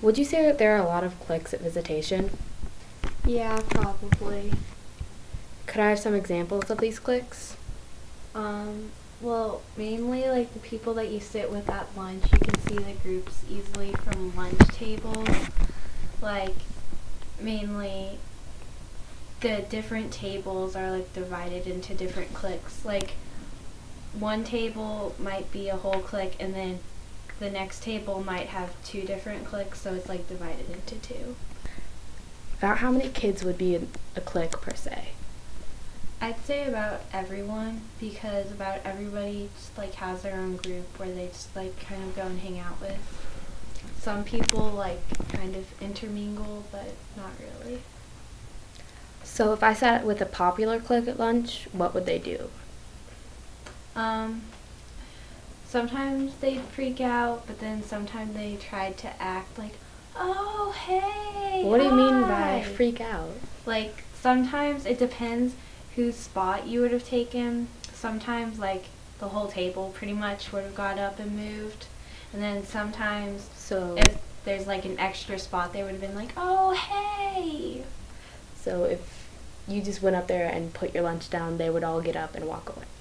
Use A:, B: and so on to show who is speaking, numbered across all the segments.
A: Would you say that there are a lot of cliques at Visitation?
B: Yeah, probably.
A: Could I have some examples of these cliques?
B: Well, mainly like the people that you sit with at lunch, you can see the groups easily from lunch tables. Like, mainly the different tables are like divided into different cliques. Like, one table might be a whole clique, and then the next table might have two different cliques, so it's like divided into two.
A: About how many kids would be in a clique per se?
B: I'd say about everyone, because about everybody just like has their own group where they just like kind of go and hang out with. Some people like kind of intermingle, but not really.
A: So if I sat with a popular clique at lunch, what would they do?
B: Um, Sometimes they'd freak out, but then sometimes they tried to act like, oh, hey,
A: What do you mean by
B: hi."
A: freak out?
B: Like, sometimes it depends whose spot you would have taken. Sometimes, like, the whole table pretty much would have got up and moved. And then sometimes,
A: So,
B: if there's, like, an extra spot, they would have been like, oh, hey.
A: so if you just went up there and put your lunch down, they would all get up and walk away.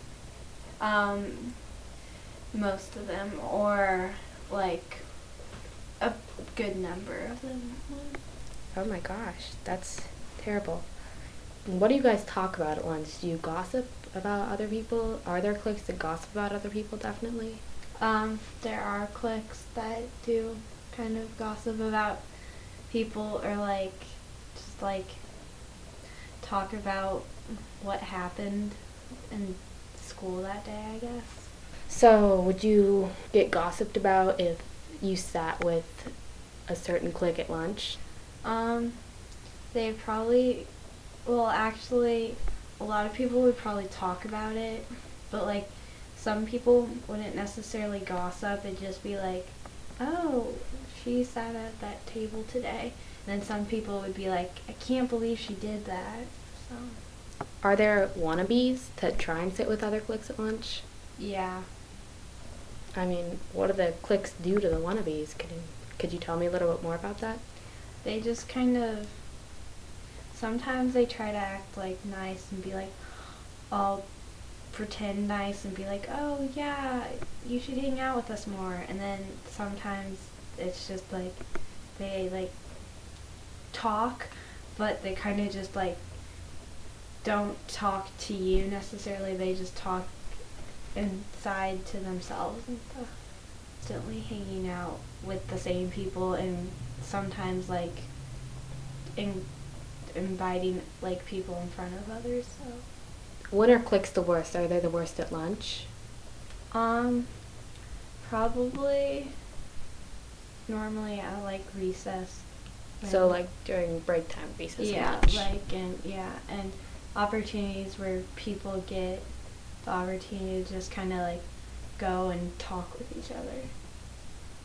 B: Most of them, or, like, a good number of them.
A: Oh my gosh, that's terrible. What do you guys talk about at lunch? Do you gossip about other people? Are there cliques that gossip about other people? Definitely.
B: There are cliques that do kind of gossip about people, or like just like talk about what happened in school that day, I guess.
A: So, would you get gossiped about if you sat with a certain clique at lunch?
B: Um, they probably, well, actually, a lot of people would probably talk about it, but like some people wouldn't necessarily gossip. It'd just be like, oh, she sat at that table today. And then some people would be like, I can't believe she did that. So,
A: Are there wannabes that try and sit with other cliques at lunch?
B: yeah.
A: I mean, what do the cliques do to the wannabes? Could you tell me a little bit more about that?
B: They just kind of, sometimes they try to act like nice and be like, all pretend nice and be like, oh yeah, you should hang out with us more. And then sometimes it's just like, they like talk, but they kind of just like don't talk to you necessarily. They just talk inside to themselves and stuff. Constantly hanging out with the same people, and sometimes like in, inviting like people in front of others. So
A: When are cliques the worst? Are they the worst at lunch?
B: um probably normally at like recess.
A: So, like during break time, recess, and
B: Yeah,
A: lunch.
B: like, and opportunities where people get the opportunity to just kind of like go and talk with each other.